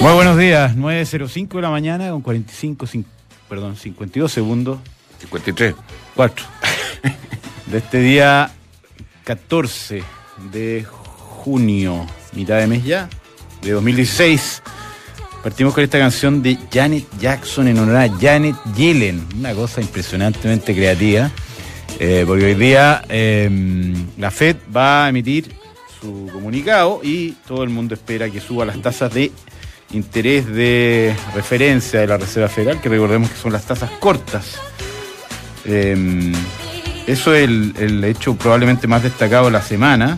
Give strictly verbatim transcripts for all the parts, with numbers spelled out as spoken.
Muy buenos días, nueve cero cinco de la mañana con cuarenta y cinco, perdón, cincuenta y dos segundos. cincuenta y tres. cuatro. De este día catorce de junio, mitad de mes ya, de dos mil dieciséis. Partimos con esta canción de Janet Jackson en honor a Janet Yellen. Una cosa impresionantemente creativa. Eh, porque hoy día eh, la Fed va a emitir su comunicado y todo el mundo espera que suba las tasas de interés de referencia de la Reserva Federal, que recordemos que son las tasas cortas. Eh, eso es el, el hecho probablemente más destacado de la semana.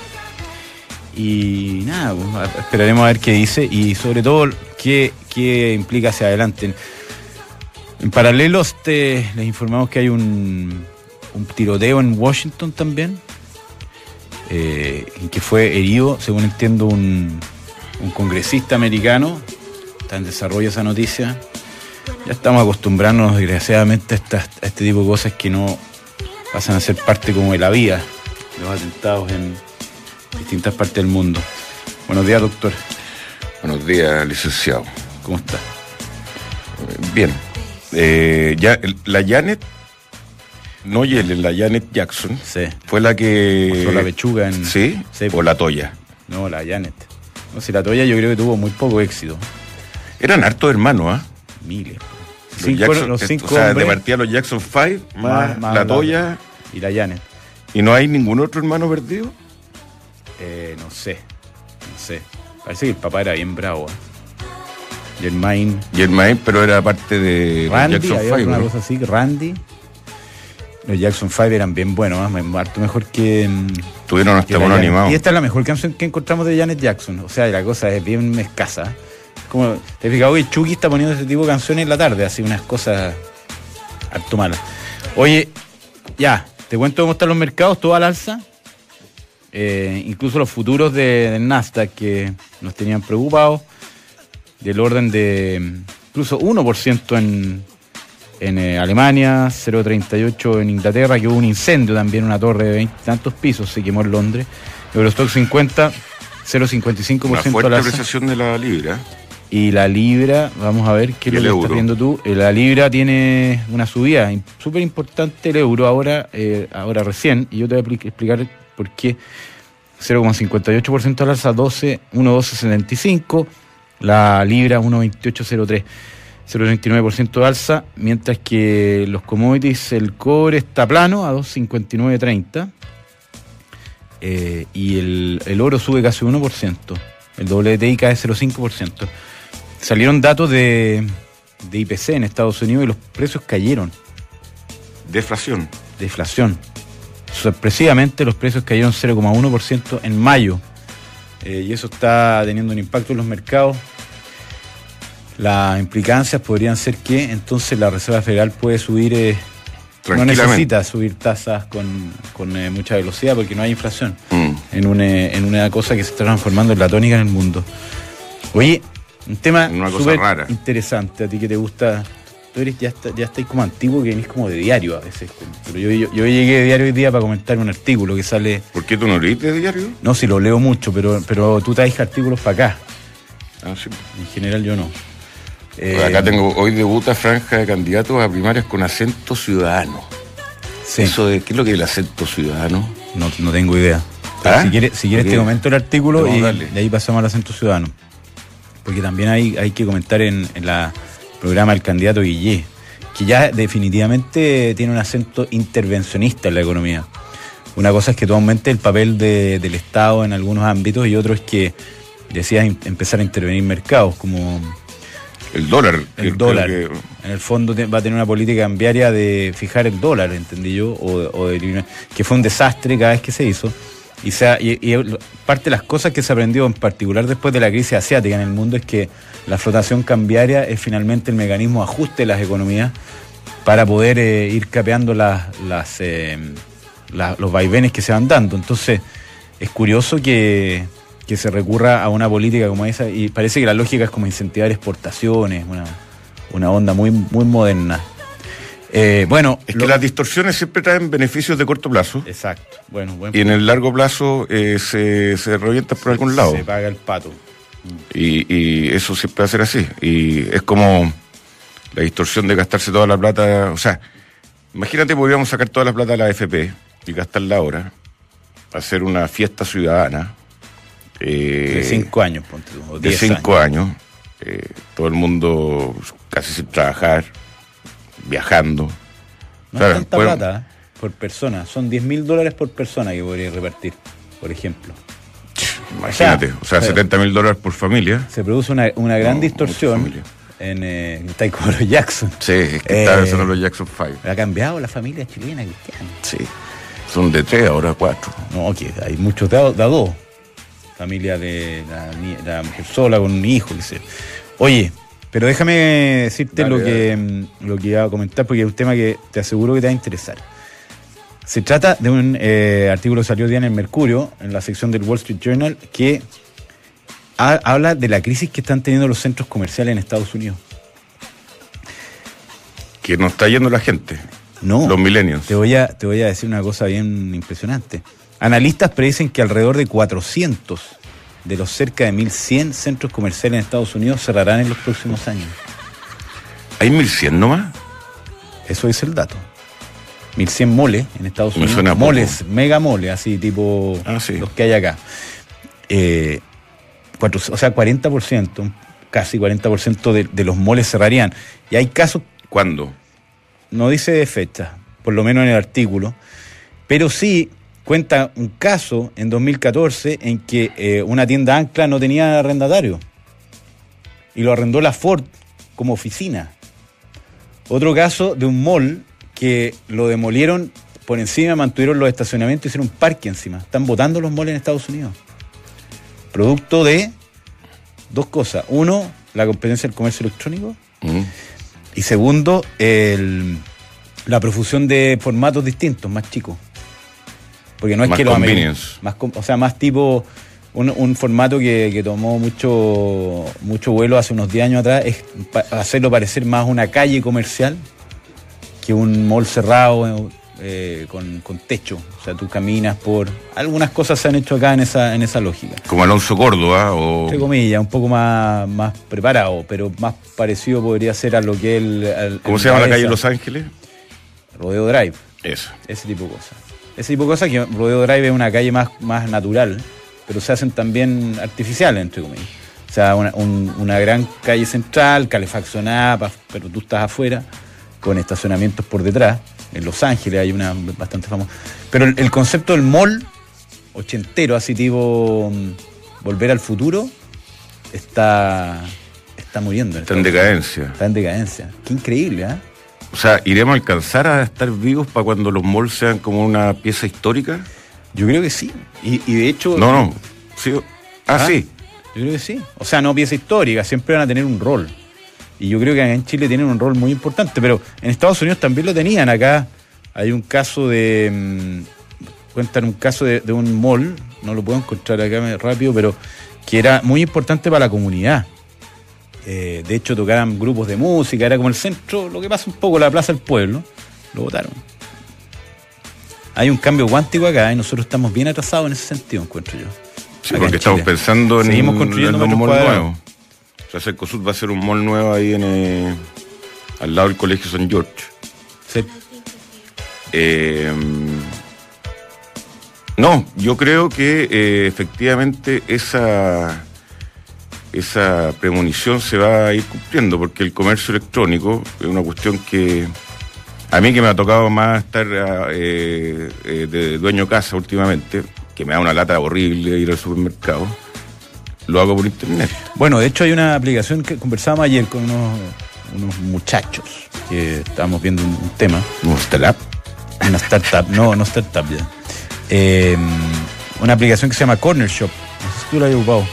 Y nada, pues, esperaremos a ver qué dice y sobre todo qué, qué implica hacia adelante. En, en paralelo este, les informamos que hay un, un tiroteo en Washington también, eh, en que fue herido, según entiendo, un... un congresista americano. Está en desarrollo esa noticia. Ya estamos acostumbrándonos desgraciadamente a, estas, a este tipo de cosas que no pasan a ser parte como de la vida, los atentados en distintas partes del mundo. Buenos días, doctor. Buenos días, licenciado. ¿Cómo está? Bien. Eh, ya, la Janet, no Yellen, la Janet Jackson, sí, fue la que... mostró la pechuga en... ¿Sí? sí, o la Toya. No, la Janet. No, si la Toya yo creo que tuvo muy poco éxito. Eran hartos hermanos, ¿ah? ¿eh? Miles. Los cinco, Jackson, los cinco o sea, hombres, de partida los Jackson cinco, más, más, más la Toya. Y la Janet. ¿Y no hay ningún otro hermano perdido? Eh, no sé. No sé. Parece que el papá era bien bravo. ¿eh? Germain. Germain, pero era parte de Randy, Jackson había cinco, una ¿no? cosa así, Randy. Los Jackson cinco eran bien buenos, ¿eh? Harto mejor que... Tuvieron hasta mono animado. Y esta es la mejor canción que encontramos de Janet Jackson. O sea, la cosa es bien escasa. Como, te he fijado que Chucky está poniendo ese tipo de canciones en la tarde, así unas cosas harto malas. Oye, ya, te cuento cómo están los mercados, todo al alza. Eh, incluso los futuros de, del Nasdaq que nos tenían preocupados, del orden de incluso uno por ciento en... en eh, Alemania, cero coma treinta y ocho en Inglaterra, que hubo un incendio también, una torre de veinte tantos pisos, se quemó en Londres. Eurostock cincuenta, cero coma cincuenta y cinco por ciento. Una fuerte apreciación de la libra. Y la libra, vamos a ver qué es lo que euro? estás viendo tú. La libra tiene una subida súper importante, el euro ahora, eh, ahora recién, y yo te voy a explicar por qué. cero coma cincuenta y ocho por ciento al alza, doce, uno coma doce setenta y cinco, la libra uno coma veintiocho cero tres. cero coma treinta y nueve por ciento de alza, mientras que los commodities, el cobre está plano a dos coma cincuenta y nueve treinta, eh, y el, el oro sube casi uno por ciento, el W T I cae cero coma cinco por ciento. Salieron datos de, de I P C en Estados Unidos y los precios cayeron. Deflación. Deflación. Sorpresivamente los precios cayeron cero coma uno por ciento en mayo, eh, y eso está teniendo un impacto en los mercados. Las implicancias podrían ser que entonces la Reserva Federal puede subir, eh, no necesita subir tasas con, con eh, mucha velocidad porque no hay inflación, mm. en, una, en una cosa que se está transformando en la tónica en el mundo. Oye, un tema súper interesante, a ti que te gusta, tú eres ya, está, ya estás como antiguo, que venís como de diario a veces, pero yo, yo, yo llegué de diario hoy día para comentar un artículo que sale... ¿Por qué tú no leíste de diario? No, sí lo leo mucho, pero, pero tú traes artículos para acá. Ah, sí. En general yo no. Eh, acá tengo, hoy debuta franja de candidatos a primarias con acento ciudadano. Sí. Eso de, ¿qué es lo que es el acento ciudadano? No, no tengo idea. ¿Ah? Si quieres, si quieres te comento el artículo y darle. de ahí pasamos al acento ciudadano. Porque también hay, hay que comentar en, en la programa del candidato Guillé, que ya definitivamente tiene un acento intervencionista en la economía. Una cosa es que tú aumentes el papel de, del Estado en algunos ámbitos y otro es que decías empezar a intervenir mercados como... El dólar. El, el dólar. Que... En el fondo te, va a tener una política cambiaria de fijar el dólar, entendí yo, o, o de eliminar, que fue un desastre cada vez que se hizo. Y, sea, y, y parte de las cosas que se aprendió, en particular después de la crisis asiática en el mundo, es que la flotación cambiaria es finalmente el mecanismo de ajuste de las economías para poder eh, ir capeando las, las, eh, la, los vaivenes que se van dando. Entonces, es curioso que... que se recurra a una política como esa, y parece que la lógica es como incentivar exportaciones, una, una onda muy, muy moderna. Eh, bueno, es que lo... las distorsiones siempre traen beneficios de corto plazo. Exacto. Bueno, buen y en el largo plazo eh, se, se revientan por se, algún lado. Se paga el pato. Y, y eso siempre va a ser así. Y es como la distorsión de gastarse toda la plata. O sea, imagínate, podríamos sacar toda la plata de la A F P y gastarla ahora, hacer una fiesta ciudadana. Eh, de cinco años, ponte tú, o de diez cinco años. años. Eh, todo el mundo casi sin trabajar, viajando. No claro, es tanta bueno, plata por persona, son diez mil dólares por persona que podría repartir, por ejemplo. Imagínate, o sea, o sea setenta mil dólares por familia. Se produce una, una gran no, distorsión en eh, está como los Jackson. Sí, es que eh, está pensando los Jackson cinco. Ha cambiado la familia chilena cristiana. Sí, son de tres, ahora cuatro. No, que okay, hay muchos de, de a dos. Familia de la, la mujer sola con un hijo, dice. Oye, pero déjame decirte dale, lo dale. que lo que iba a comentar, porque es un tema que te aseguro que te va a interesar. Se trata de un eh, artículo que salió hoy día en el Mercurio, en la sección del Wall Street Journal, que ha, habla de la crisis que están teniendo los centros comerciales en Estados Unidos. Que no está yendo la gente. No. Los millennials. Te voy a, te voy a decir una cosa bien impresionante. Analistas predicen que alrededor de cuatrocientos de los cerca de mil cien centros comerciales en Estados Unidos cerrarán en los próximos años. ¿Hay mil cien nomás? Eso es el dato. mil cien moles en Estados Me Unidos. Suena moles, poco. mega moles, así tipo ah, sí. los que hay acá. Eh, cuatro, o sea, cuarenta por ciento, casi cuarenta por ciento de, de los moles cerrarían. Y hay casos... ¿Cuándo? No dice de fecha, por lo menos en el artículo, pero sí cuenta un caso en dos mil catorce en que eh, una tienda ancla no tenía arrendatario y lo arrendó la Ford como oficina. Otro caso de un mall que lo demolieron por encima, mantuvieron los estacionamientos y hicieron un parque encima. Están botando los malls en Estados Unidos. Producto de dos cosas. Uno, la competencia del comercio electrónico. Mm. Y segundo, el, la profusión de formatos distintos, más chicos. Porque no es más que los convenience. Más, o sea, más tipo... Un, un formato que, que tomó mucho, mucho vuelo hace unos diez años atrás es pa, hacerlo parecer más una calle comercial que un mall cerrado eh, con, con techo. O sea, tú caminas por... Algunas cosas se han hecho acá en esa, en esa lógica. Como Alonso Córdoba o... Entre comillas, un poco más, más preparado, pero más parecido podría ser a lo que él... Al, ¿Cómo se llama la calle en Los Ángeles? Rodeo Drive. Eso. Ese tipo de cosas. Ese tipo de cosas que Rodeo Drive es una calle más, más natural, pero se hacen también artificiales, entre comillas. O sea, una, un, una gran calle central, calefaccionada, pero tú estás afuera, con estacionamientos por detrás. En Los Ángeles hay una bastante famosa. Pero el, el concepto del mall, ochentero, así tipo um, Volver al Futuro, está, está muriendo. Está en decadencia. Está en decadencia. Qué increíble, ¿eh? O sea, ¿iremos a alcanzar a estar vivos para cuando los malls sean como una pieza histórica? Yo creo que sí. Y, y de hecho... No, no. Sí. Ah, ah, sí. Yo creo que sí. O sea, no pieza histórica, siempre van a tener un rol. Y yo creo que acá en Chile tienen un rol muy importante, pero en Estados Unidos también lo tenían. Acá hay un caso de... Mmm, cuentan un caso de, de un mall, no lo puedo encontrar acá rápido, pero que era muy importante para la comunidad. Eh, de hecho, tocaban grupos de música, era como el centro, lo que pasa un poco la Plaza del Pueblo. Lo votaron. Hay un cambio cuántico acá y nosotros estamos bien atrasados en ese sentido, encuentro yo. Sí, porque estamos pensando en, Seguimos construyendo en un mall cuadrados. nuevo. O sea, Cercosud va a ser un mall nuevo ahí en eh, al lado del Colegio San George. Sí. Eh, no, yo creo que eh, efectivamente esa, esa premonición se va a ir cumpliendo, porque el comercio electrónico es una cuestión que... A mí que me ha tocado más estar eh, eh, de dueño casa últimamente, que me da una lata horrible ir al supermercado, lo hago por internet. Bueno, de hecho hay una aplicación que conversábamos ayer con unos, unos muchachos que estábamos viendo un, un tema. ¿Un startup? Una startup, no, no startup ya. Eh, una aplicación que se llama Corner Shop. No sé si tú la has ocupado.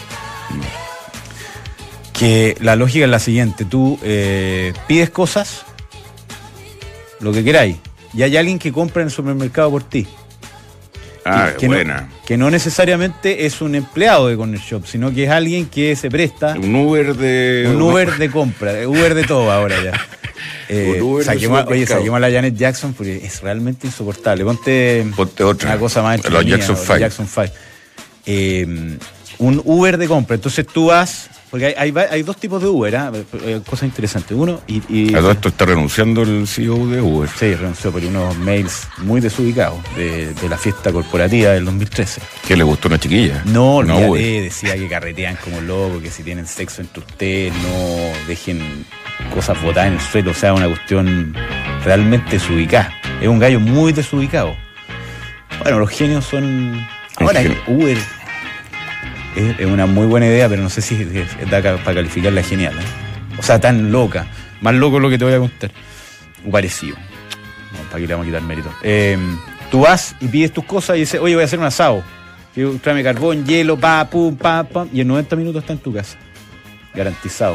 Que la lógica es la siguiente: tú eh, pides cosas, lo que queráis, y hay alguien que compra en el supermercado por ti. Ah, que buena. No, que no necesariamente es un empleado de Corner Shop, sino que es alguien que se presta. Un Uber de... Un Uber de compra, Uber de todo ahora ya. Eh, saquemos, oye, saquemos a la Janet Jackson porque es realmente insoportable. Ponte, Ponte otra. Una cosa más Los Jackson Five. Jackson Five. Eh, un Uber de compra. Entonces tú vas, porque hay, hay, hay dos tipos de Uber, ¿eh? Cosas interesantes. Uno, y, y... A todo esto está renunciando el C E O de Uber. Sí, renunció por unos mails muy desubicados de, de la fiesta corporativa del dos mil trece. ¿Qué le gustó a una chiquilla? No, no, no decía que carretean como locos, que si tienen sexo entre ustedes, no dejen cosas botadas en el suelo. O sea, una cuestión realmente desubicada. Es un gallo muy desubicado. Bueno, los genios son... Ahora, Uber es, es una muy buena idea, pero no sé si es, es da para calificarla genial, ¿eh? O sea, tan loca. Más loco es lo que te voy a contar. O parecido. No, para que le vamos a quitar mérito. Eh, tú vas y pides tus cosas y dices, oye, voy a hacer un asado. Quiero tráeme carbón, hielo, pa, pum, pa, pam. Y en noventa minutos está en tu casa. Garantizado.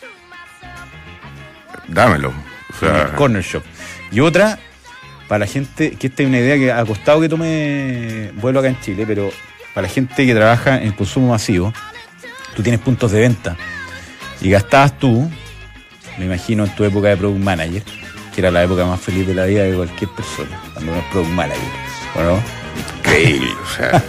Dámelo. O sea... el corner shop. Y otra... Para la gente, que esta es una idea que ha costado que tome vuelo acá en Chile, pero para la gente que trabaja en consumo masivo, tú tienes puntos de venta y gastabas tú, me imagino en tu época de Product Manager, que era la época más feliz de la vida de cualquier persona, cuando uno es Product Manager, ¿o no? Increíble, o sea,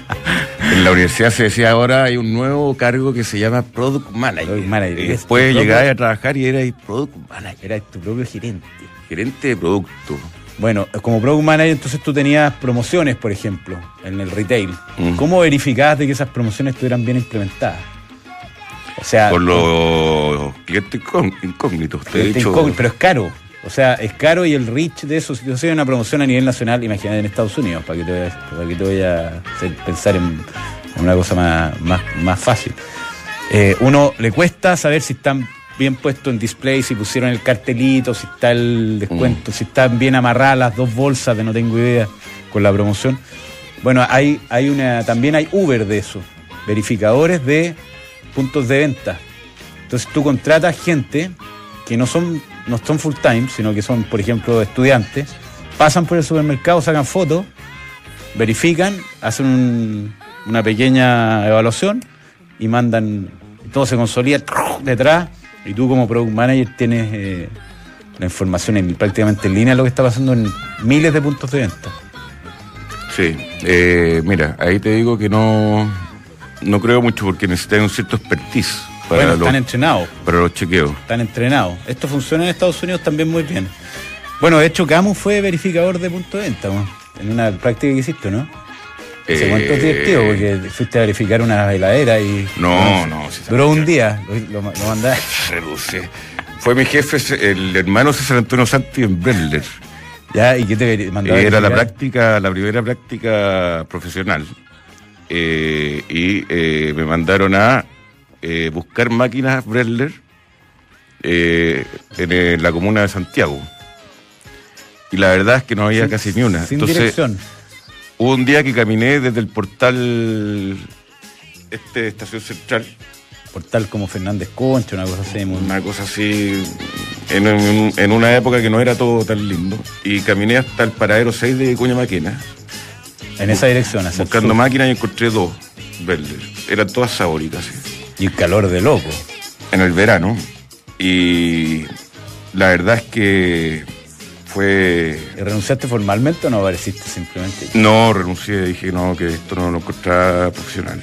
en la universidad se decía ahora hay un nuevo cargo que se llama Product Manager. Product Manager. Y después llegabas a trabajar y eras Product Manager. Eras tu propio gerente. Gerente de producto. Bueno, como Product Manager, entonces tú tenías promociones, por ejemplo, en el retail. Mm. ¿Cómo verificabas de que esas promociones estuvieran bien implementadas? O sea... Por los clientes incógnitos, te he dicho. Incógnito, pero es caro. O sea, es caro y el reach de eso, si tú haces una promoción a nivel nacional, imagínate en Estados Unidos, para que te vaya, para que te vaya a hacer pensar en, en una cosa más, más, más fácil. Eh, uno le cuesta saber si están bien puesto en display, si pusieron el cartelito, si está el descuento, mm. si están bien amarradas las dos bolsas de no tengo idea con la promoción. Bueno, hay, hay una, también hay Uber de eso, verificadores de puntos de venta. Entonces tú contratas gente que no son, no son full time, sino que son, por ejemplo, estudiantes, pasan por el supermercado, sacan fotos, verifican, hacen un, una pequeña evaluación y mandan, todo se consolida detrás. Y tú como Product Manager tienes eh, la información en, prácticamente en línea de lo que está pasando en miles de puntos de venta. Sí, eh, mira, ahí te digo que no, no creo mucho porque necesitan un cierto expertise para, bueno, están los, entrenados. para los chequeos. Están entrenados. Esto funciona en Estados Unidos también muy bien. Bueno, de hecho, Camus fue verificador de puntos de venta, ¿no? En una práctica que hiciste, ¿no? ¿Se eh, cuánto es divertido? Porque fuiste a verificar una heladera y... No, no. no si duró un día, lo, lo, lo mandaste. Reduce. Fue mi jefe, el hermano César Antonio Santi en Bredler. ¿Ya? ¿Y qué te mandaba? Era la práctica, la primera práctica profesional. Eh, y eh, me mandaron a eh, buscar máquinas Bredler eh, en, en la comuna de Santiago. Y la verdad es que no había sin, casi ni una. Sin Entonces, dirección. Hubo un día que caminé desde el portal este de Estación Central. Portal como Fernández Concha, una cosa así. Muy... Una cosa así, en, en, en una época que no era todo tan lindo. Y caminé hasta el paradero seis de Cuña Maquena. En esa dirección, hacia buscando máquinas y encontré dos verdes. Eran todas sabóricas. ¿Sí? Y el calor de loco. En el verano. Y la verdad es que... Fue... ¿Y renunciaste formalmente o no apareciste simplemente? No, renuncié, dije no, que esto no lo encontraba profesional.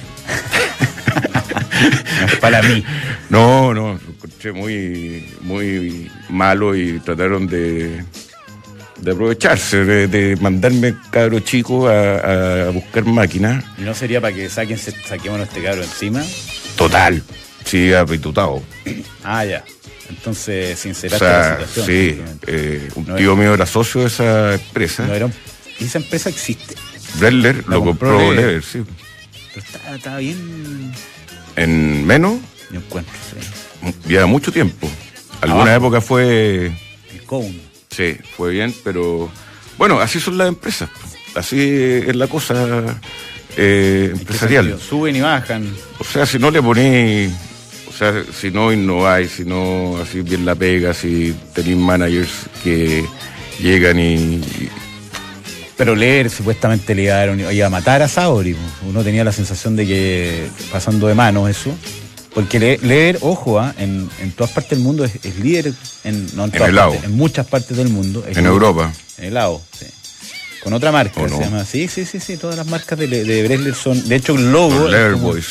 No es para mí. No, no, lo encontré muy, muy malo y trataron de, de aprovecharse, de, de mandarme cabro chico a, a buscar máquinas. ¿Y no sería para que saquen, saquemos a este cabro encima? Total, sí, apetutado. Ah, ya. Entonces, sinceraste o sea, la situación. Sí, eh, un no tío era, mío era socio de esa empresa. No era un, ¿y esa empresa existe? Bredler lo compró, compró Lever, Lever, sí. Pero está, está bien. ¿En menos? Yo encuentro, sí. Lleva mucho tiempo. Alguna Abajo. época fue... El Cone. Sí, fue bien, pero... Bueno, así son las empresas. Así es la cosa eh, empresarial. Suben y bajan. O sea, si no le ponés... O sea, si no innováis, si no así bien la pega, si tenéis managers que llegan y... y... Pero Leer supuestamente le iba a matar a Saori. Uno tenía la sensación de que pasando de manos eso. Porque Leer, ojo, ¿eh? en, en todas partes del mundo es, es líder, en, no en, todas en, partes, en muchas partes del mundo. En Europa. En el helado, sí. Con otra marca, ¿O se no? llama. Sí, sí, sí, sí, todas las marcas de, de Bredler son... De hecho, el logo... Leer como, Boys.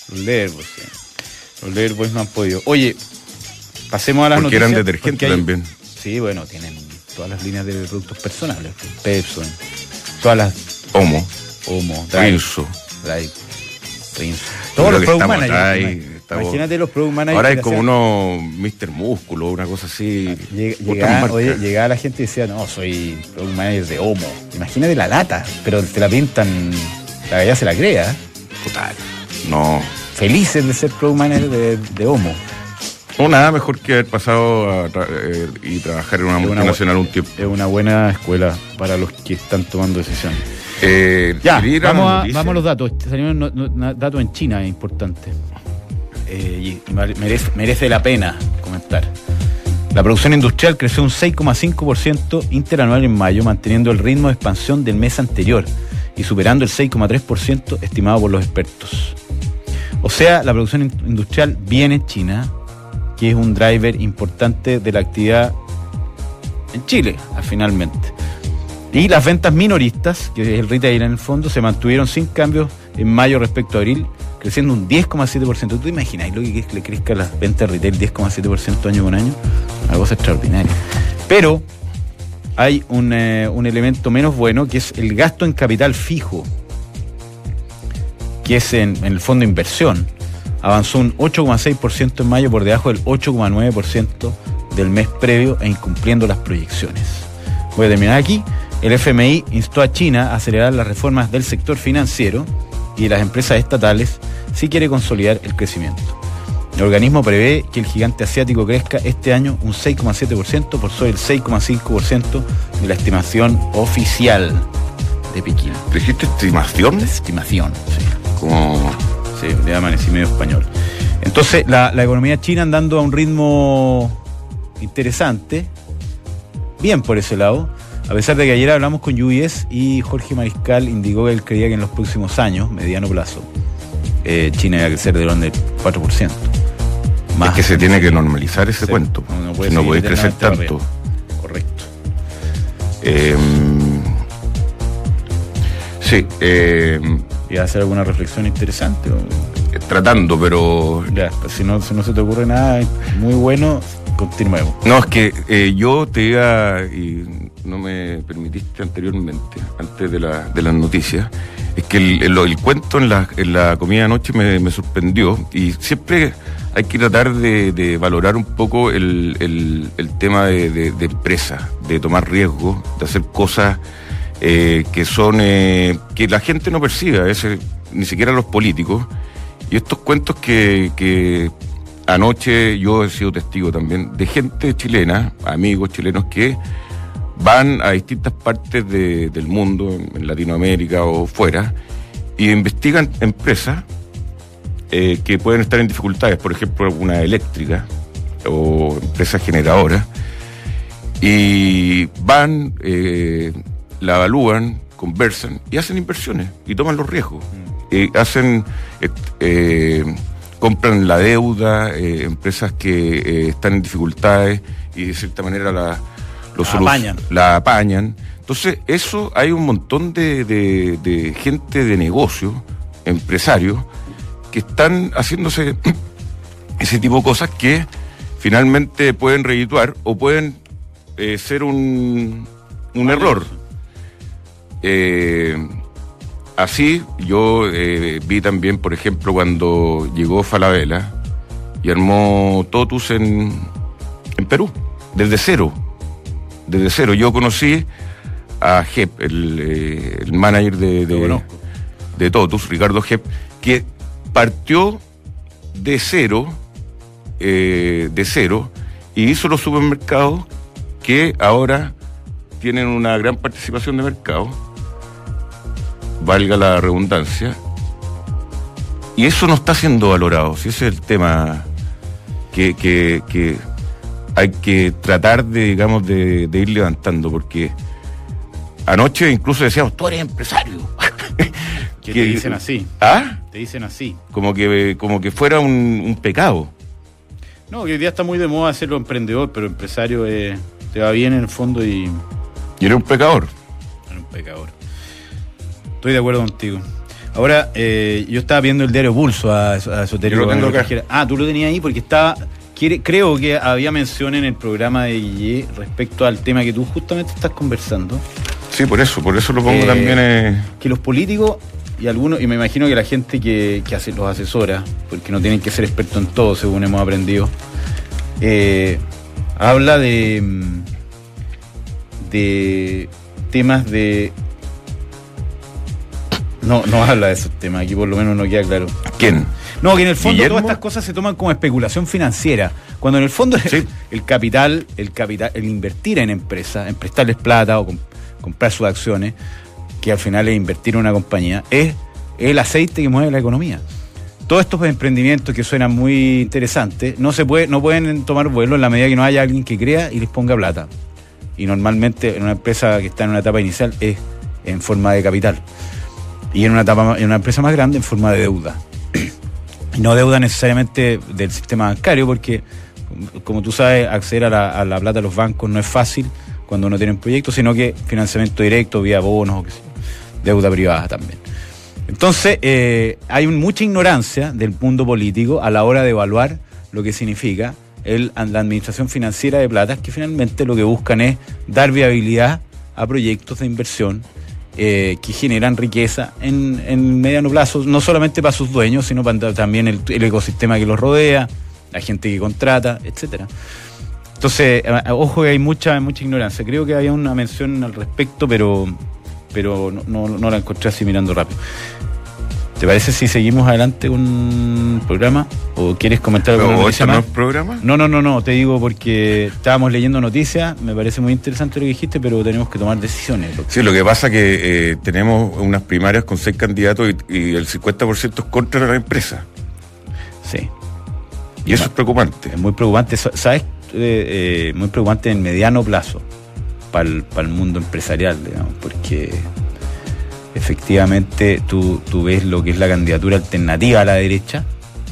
Los Leatherboys, sí. Los Leatherboys no han podido. Oye, pasemos a las porque noticias. Eran detergentes hay, también. Sí, bueno, tienen todas las líneas de productos personales. Pepson, todas las... Homo. Homo, Rinso. Drive, Rinso. Todos los product managers. Imagínate los product managers. Ahora hay como uno mister Músculo, una cosa así. Llegaba, oye, llegaba la gente y decía, no, soy product manager de Homo. Imagínate la lata, pero te la pintan, la verdad se la crea. Total. No. Felices de ser product manager de, de Homo. No, nada mejor que haber pasado a tra eh, y trabajar en una es multinacional una, un tiempo. Es una buena escuela para los que están tomando decisiones. Eh, ya, vamos a, vamos a los datos. Salieron no, no, datos en China, es importante. Eh, y merece, merece la pena comentar. La producción industrial creció un seis coma cinco por ciento interanual en mayo, manteniendo el ritmo de expansión del mes anterior y superando el seis coma tres por ciento estimado por los expertos. O sea, la producción industrial viene en China, que es un driver importante de la actividad en Chile, finalmente. Y las ventas minoristas, que es el retail en el fondo, se mantuvieron sin cambios en mayo respecto a abril, creciendo un diez coma siete por ciento. ¿Tú te imaginas lo que es que le crezca las ventas retail diez coma siete por ciento año con año? Una cosa extraordinaria. Pero hay un, eh, un elemento menos bueno, que es el gasto en capital fijo, que es en, en el fondo inversión. Avanzó un ocho coma seis por ciento en mayo por debajo del ocho coma nueve por ciento del mes previo e incumpliendo las proyecciones. Voy a terminar aquí. El F M I instó a China a acelerar las reformas del sector financiero y de las empresas estatales si quiere consolidar el crecimiento. El organismo prevé que el gigante asiático crezca este año un seis coma siete por ciento por sobre el seis coma cinco por ciento de la estimación oficial de Pekín. ¿Dijiste estimación? Estimación, sí. Como... Sí, le amanecí medio español. Entonces, la, la economía china andando a un ritmo interesante, bien por ese lado, a pesar de que ayer hablamos con U B S y Jorge Mariscal indicó que él creía que en los próximos años, mediano plazo, eh, China iba a crecer de del cuatro por ciento. Más es que se tiene que normalizar ese sí, cuento, no, no puede, si no puede crecer tanto. Correcto. Eh, sí, eh, ¿y a hacer alguna reflexión interesante? O... Tratando, pero... Ya, pues si no, si no se te ocurre nada muy bueno, continuemos. No, es que eh, yo te iba, y no me permitiste anteriormente, antes de, la, de las noticias, es que el, el, el cuento en la, en la comida de anoche me, me sorprendió, y siempre hay que tratar de, de valorar un poco el, el, el tema de, de, de empresa, de tomar riesgos, de hacer cosas eh, que son eh, que la gente no percibe, a veces ni siquiera los políticos, y estos cuentos que, que anoche yo he sido testigo también de gente chilena, amigos chilenos que van a distintas partes de, del mundo, en Latinoamérica o fuera, y investigan empresas eh, que pueden estar en dificultades, por ejemplo, una eléctrica o empresas generadoras, y van, eh, la evalúan, conversan y hacen inversiones y toman los riesgos. Eh, hacen, eh, eh, compran la deuda, eh, empresas que eh, están en dificultades y de cierta manera la, los la, apañan. la apañan. Entonces, eso hay un montón de, de, de gente de negocio, empresarios, que están haciéndose ese tipo de cosas que finalmente pueden redituar o pueden eh, ser un, un error. Eh, Así, yo eh, vi también, por ejemplo, cuando llegó Falabella y armó Totus en, en Perú, desde cero. Desde cero. Yo conocí a Jep, el, eh, el manager de, de, de Totus, Ricardo Jep, que partió de cero, eh, de cero, y hizo los supermercados que ahora tienen una gran participación de mercado, valga la redundancia, y eso no está siendo valorado. Si ese es el tema que, que, que hay que tratar de, digamos, de, de ir levantando, porque anoche incluso decíamos, tú eres empresario. que te dicen así. ¿Ah? Te dicen así. Como que, como que fuera un, un pecado. No, que hoy día está muy de moda hacerlo emprendedor, pero empresario eh, te va bien en el fondo y... Y eres un pecador. Eres un pecador. Estoy de acuerdo contigo. Ahora, eh, yo estaba viendo el diario Pulso a, a Esoterio. Yo lo tengo acá. Ah, tú lo tenías ahí porque estaba... Quiere, creo que había mención en el programa de Guille respecto al tema que tú justamente estás conversando. Sí, por eso, por eso lo pongo eh, también. Eh... Que los políticos y algunos, y me imagino que la gente que, que hace, los asesora, porque no tienen que ser expertos en todo, según hemos aprendido, eh, habla de, de temas de... No, no habla de esos temas, aquí por lo menos no queda claro. ¿Quién? No, que en el fondo ¿Guillermo? Todas estas cosas se toman como especulación financiera, cuando en el fondo sí. el, el capital, el capital, el invertir en empresas, en prestarles plata o comp- comprar sus acciones, que al final es invertir en una compañía, es el aceite que mueve la economía. Todos estos emprendimientos que suenan muy interesantes, no se puede, no pueden tomar vuelo en la medida que no haya alguien que crea y les ponga plata. Y normalmente en una empresa que está en una etapa inicial es en forma de capital. Y en una etapa, en una empresa más grande en forma de deuda. Y no deuda necesariamente del sistema bancario, porque, como tú sabes, acceder a la, a la plata de los bancos no es fácil cuando uno tiene un proyecto, sino que financiamiento directo, vía bonos, o qué sé yo, deuda privada también. Entonces, eh, hay un, mucha ignorancia del mundo político a la hora de evaluar lo que significa el, la administración financiera de platas, que finalmente lo que buscan es dar viabilidad a proyectos de inversión Eh, que generan riqueza en, en mediano plazo, no solamente para sus dueños, sino para también el, el ecosistema que los rodea, la gente que contrata, etcétera. Entonces, eh, ojo que hay mucha mucha ignorancia. Creo que había una mención al respecto, pero pero no, no, no la encontré así mirando rápido. ¿Te parece si seguimos adelante con el programa? ¿O quieres comentar alguna noticia más? ¿No es programa? No, no, no, no, te digo porque estábamos leyendo noticias, me parece muy interesante lo que dijiste, pero tenemos que tomar decisiones. Sí, lo que pasa es que eh, tenemos unas primarias con seis candidatos y, y el cincuenta por ciento es contra la empresa. Sí. Y eso es preocupante. Es muy preocupante, ¿sabes? Eh, eh, muy preocupante en mediano plazo para el, para el mundo empresarial, digamos, porque... Efectivamente, tú, tú ves lo que es la candidatura alternativa a la derecha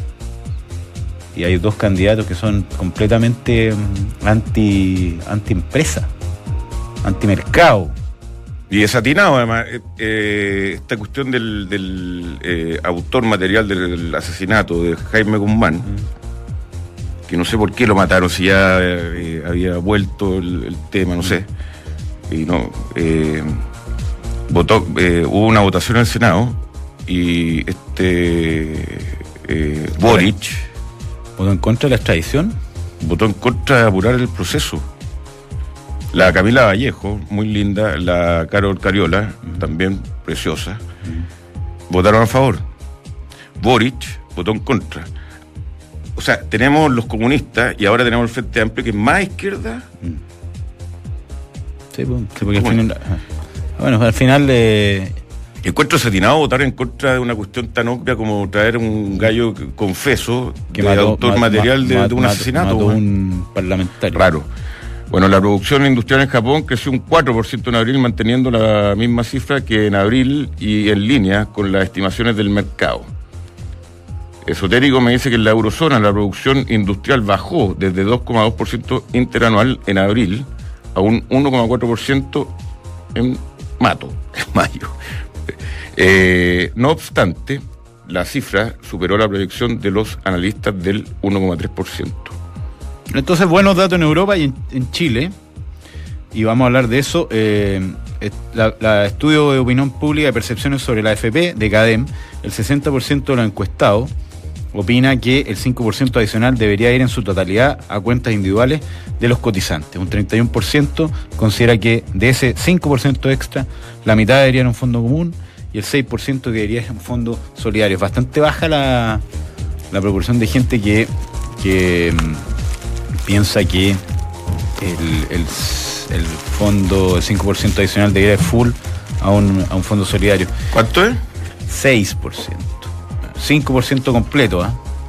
y hay dos candidatos que son completamente anti, anti-empresa, anti-mercado. Y es atinado, además, eh, eh, esta cuestión del, del eh, autor material del, del asesinato de Jaime Guzmán, mm. que no sé por qué lo mataron, si ya eh, había vuelto el, el tema, no sé. Y no... Eh, Votó, eh, hubo una votación en el Senado y este eh, Boric ¿Votó en contra de la extradición? Votó en contra de apurar el proceso. La Camila Vallejo, muy linda, la Carol Cariola, uh-huh. también preciosa, uh-huh. votaron a favor. Boric votó en contra. O sea, tenemos los comunistas y ahora tenemos el Frente Amplio, que es más izquierda. Uh-huh. Sí, porque al final... Bueno, al final... Eh... Encuentro satinado votar en contra de una cuestión tan obvia como traer un gallo confeso que de mató, autor mat, material mat, de, mat, de un mat, asesinato. Mató un parlamentario. Raro. Bueno, la producción industrial en Japón creció un cuatro por ciento en abril, manteniendo la misma cifra que en abril y en línea con las estimaciones del mercado. Esotérico me dice que en la eurozona la producción industrial bajó desde dos coma dos por ciento interanual en abril a un uno coma cuatro por ciento en mato, en mayo. Eh, no obstante, la cifra superó la proyección de los analistas del uno coma tres por ciento. Entonces, buenos datos en Europa y en, en Chile, y vamos a hablar de eso. Eh, la, la estudio de opinión pública y percepciones sobre la A F P de CADEM, el sesenta por ciento de los encuestados opina que el cinco por ciento adicional debería ir en su totalidad a cuentas individuales de los cotizantes. Un treinta y uno por ciento considera que de ese cinco por ciento extra, la mitad debería ir a un fondo común y el seis por ciento debería ir a un fondo solidario. Es bastante baja la, la proporción de gente que, que mmm, piensa que el, el, el fondo, el cinco por ciento adicional debería ir full a un, a un fondo solidario. ¿Cuánto es? seis por ciento. cinco por ciento completo, ¿eh?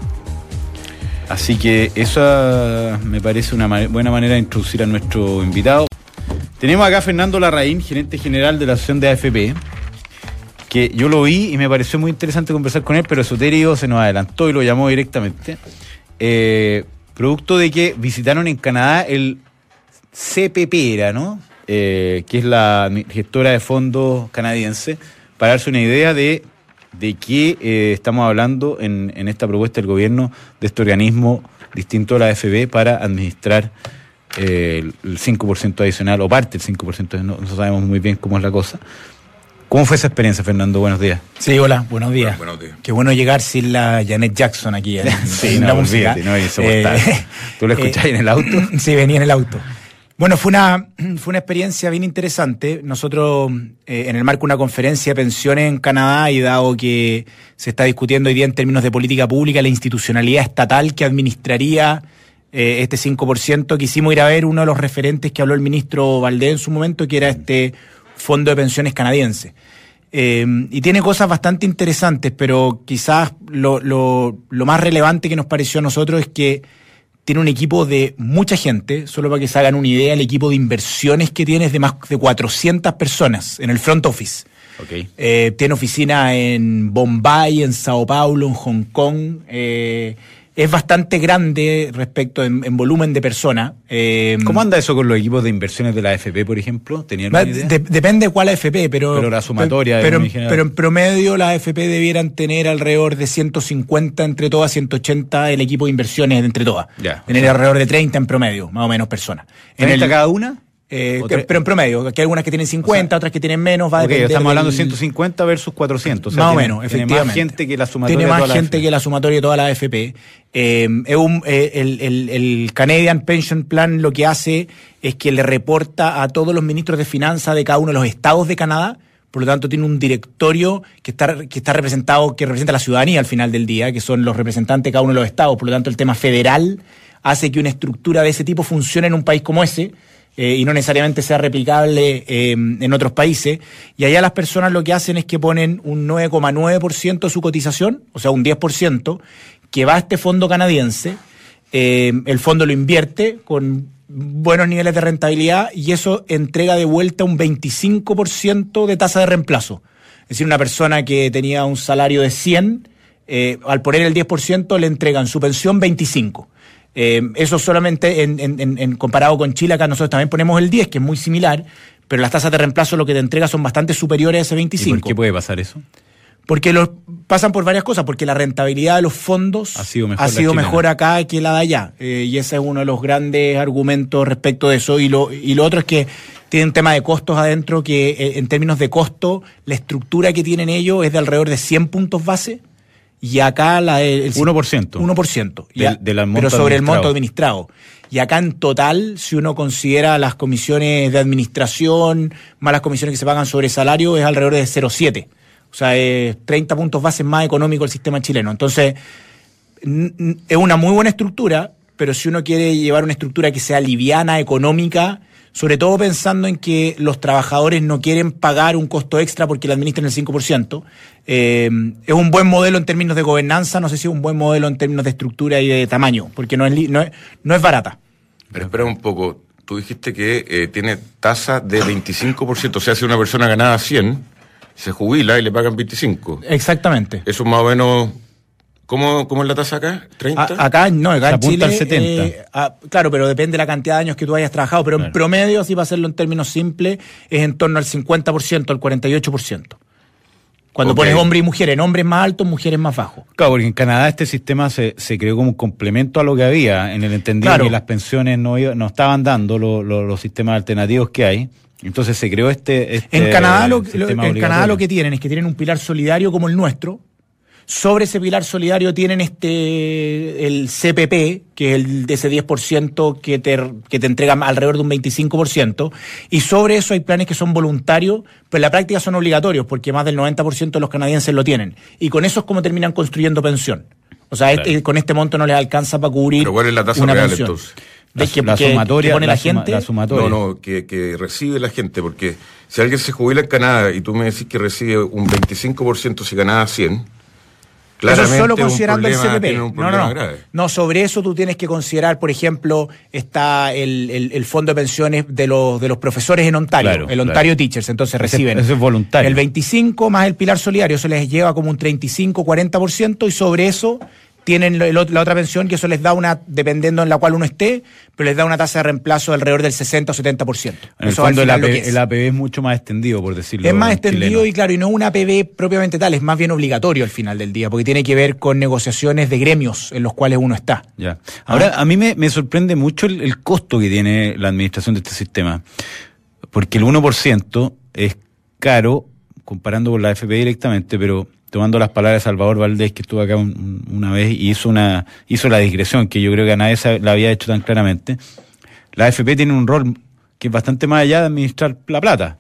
Así que esa me parece una ma- buena manera de introducir a nuestro invitado. Tenemos acá a Fernando Larraín, gerente general de la Asociación de A F P, que yo lo vi y me pareció muy interesante conversar con él, pero Esoterio se nos adelantó y lo llamó directamente. Eh, producto de que visitaron en Canadá el C P P, era, ¿no? Eh, que es la gestora de fondos canadiense, para darse una idea de ¿De qué eh, estamos hablando en, en esta propuesta del gobierno de este organismo distinto a la A F P para administrar eh, el cinco por ciento adicional o parte del cinco por ciento? No, no sabemos muy bien cómo es la cosa. ¿Cómo fue esa experiencia, Fernando? Buenos días. Sí, hola, buenos días. Bueno, buenos días. Qué bueno llegar sin la Janet Jackson aquí en, sí, en no, la música. Olvídate, no, insoportable. Eh, ¿Tú lo escuchás eh, en el auto? Sí, venía en el auto. Bueno, fue una, fue una experiencia bien interesante. Nosotros, eh, en el marco de una conferencia de pensiones en Canadá, y dado que se está discutiendo hoy día en términos de política pública la institucionalidad estatal que administraría eh, este cinco por ciento, quisimos ir a ver uno de los referentes que habló el ministro Valdés en su momento, que era este Fondo de Pensiones canadiense. Eh, y tiene cosas bastante interesantes, pero quizás lo, lo, lo más relevante que nos pareció a nosotros es que tiene un equipo de mucha gente. Solo para que se hagan una idea, el equipo de inversiones que tiene es de más de cuatrocientas personas en el front office. Okay. Eh, tiene oficina en Bombay, en Sao Paulo, en Hong Kong. Eh, es bastante grande respecto en, en volumen de personas. Eh, ¿Cómo anda eso con los equipos de inversiones de la A F P, por ejemplo? ¿Tenían una idea? De, depende de cuál A F P, pero... Pero la sumatoria... Pero, pero, pero en promedio las A F P debieran tener alrededor de ciento cincuenta entre todas, ciento ochenta el equipo de inversiones entre todas. Ya. Tener alrededor de treinta en promedio, más o menos personas. ¿En esta cada una? Eh, pero en promedio, aquí hay algunas que tienen cincuenta, o sea, otras que tienen menos. Va a okay, estamos del... hablando de ciento cincuenta versus cuatrocientos. O sea, más o tiene, menos, tiene efectivamente. Más gente que la sumatoria Tiene de más toda la gente A F P. que la sumatoria de toda la A F P. Eh, es un, eh, el, el, el Canadian Pension Plan lo que hace es que le reporta a todos los ministros de finanzas de cada uno de los estados de Canadá. Por lo tanto, tiene un directorio que está, que está representado, que representa a la ciudadanía al final del día, que son los representantes de cada uno de los estados. Por lo tanto, el tema federal hace que una estructura de ese tipo funcione en un país como ese. Eh, y no necesariamente sea replicable eh, en otros países. Y allá las personas lo que hacen es que ponen un nueve coma nueve por ciento de su cotización, o sea, un diez por ciento, que va a este fondo canadiense. Eh, el fondo lo invierte con buenos niveles de rentabilidad y eso entrega de vuelta un veinticinco por ciento de tasa de reemplazo. Es decir, una persona que tenía un salario de cien, eh, al poner el diez por ciento le entregan su pensión veinticinco. Eh, eso solamente en, en, en comparado con Chile. Acá nosotros también ponemos el diez, que es muy similar, pero las tasas de reemplazo lo que te entrega son bastante superiores a ese veinticinco. ¿Y por qué puede pasar eso? Porque los, pasan por varias cosas, porque la rentabilidad de los fondos ha sido mejor, ha sido mejor acá que la de allá, eh, y ese es uno de los grandes argumentos respecto de eso. Y lo, y lo otro es que tienen un tema de costos adentro, que eh, en términos de costo, la estructura que tienen ellos es de alrededor de cien puntos base. Y acá la el uno por ciento. uno por ciento. Del, del pero sobre el monto administrado. Y acá en total, si uno considera las comisiones de administración, más las comisiones que se pagan sobre salario, es alrededor de cero coma siete. O sea, es treinta puntos base más económico el sistema chileno. Entonces, es una muy buena estructura, pero si uno quiere llevar una estructura que sea liviana, económica, sobre todo pensando en que los trabajadores no quieren pagar un costo extra porque le administran el cinco por ciento. Eh, es un buen modelo en términos de gobernanza, no sé si es un buen modelo en términos de estructura y de tamaño, porque no es, no es, no es barata. Pero espera un poco, tú dijiste que eh, tiene tasa de veinticinco por ciento, o sea, si una persona ganaba cien, se jubila y le pagan veinticinco. Exactamente. Eso más o menos... ¿Cómo, ¿Cómo es la tasa acá? ¿treinta? A, acá no, acá en Chile... al setenta. Eh, a, claro, pero depende de la cantidad de años que tú hayas trabajado, pero claro, en promedio, así para hacerlo en términos simples, es en torno al cincuenta por ciento, al cuarenta y ocho por ciento. Cuando okay. pones hombre y mujer, en hombres más altos, mujeres más bajos. Claro, porque en Canadá este sistema se, se creó como un complemento a lo que había, en el entendido claro. que las pensiones no, iba, no estaban dando lo, lo, los sistemas alternativos que hay. Entonces se creó este, este en Canadá lo, lo, en Canadá lo que tienen es que tienen un pilar solidario como el nuestro. Sobre ese pilar solidario tienen este el C P P, que es el de ese diez por ciento que te, que te entrega alrededor de un veinticinco por ciento, y sobre eso hay planes que son voluntarios, pero en la práctica son obligatorios, porque más del noventa por ciento de los canadienses lo tienen. Y con eso es como terminan construyendo pensión. O sea, claro. este, con este monto no les alcanza para cubrir ¿Pero cuál es la tasa una real pensión. Entonces? La, que, la que, sumatoria, que pone la, la gente. Suma, la sumatoria. No, no, que, que recibe la gente, porque si alguien se jubila en Canadá y tú me decís que recibe un veinticinco por ciento si ganaba cien... Eso solo considerando el C P P. No, no, no. No, sobre eso tú tienes que considerar, por ejemplo, está el, el, el fondo de pensiones de los de los profesores en Ontario, claro, el Ontario claro. Teachers, entonces reciben eso es voluntario. El veinticinco más el pilar solidario, eso les lleva como un treinta y cinco, cuarenta por ciento, y sobre eso tienen lo, lo, la otra pensión, que eso les da una, dependiendo en la cual uno esté, pero les da una tasa de reemplazo de alrededor del sesenta o setenta por ciento. En el eso fondo el A P B, es. el A P B es mucho más extendido, por decirlo. Es más extendido chileno. y claro, y no un A P B propiamente tal, es más bien obligatorio al final del día, porque tiene que ver con negociaciones de gremios en los cuales uno está. Ya. Ahora, ¿Ah? a mí me, me sorprende mucho el, el costo que tiene la administración de este sistema, porque el uno por ciento es caro, comparando con la A F P directamente, pero tomando las palabras de Salvador Valdés, que estuvo acá un, una vez y hizo una hizo la digresión, que yo creo que a nadie se la había hecho tan claramente, la A F P tiene un rol que es bastante más allá de administrar la plata,